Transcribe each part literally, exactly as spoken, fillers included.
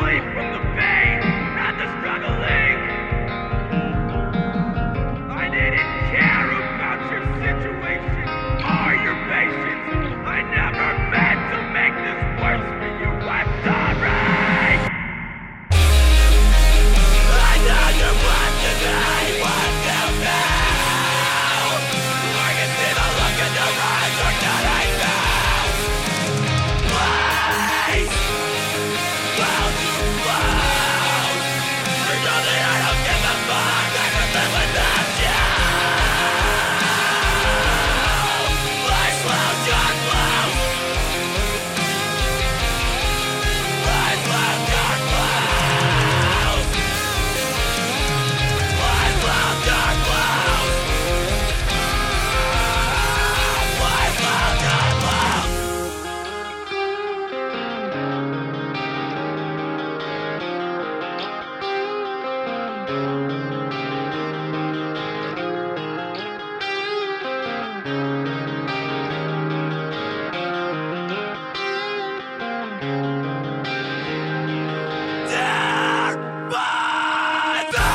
sleep from the pain and the struggling. I didn't care about your situation or your patience. I never meant to make this worse for you. I'm sorry. I know you want to die. What to do? I can see the look in your eyes. You're not I know. Please, won't you close? You know that I don't give a fuck. I can live without you. Please, won't you close? Please, won't you close? Please, won't you close? Please, won't you close? Dear Father!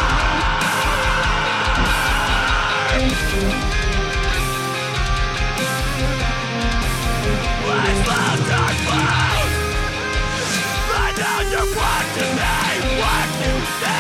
Please won't you close? I know you want to say what you say.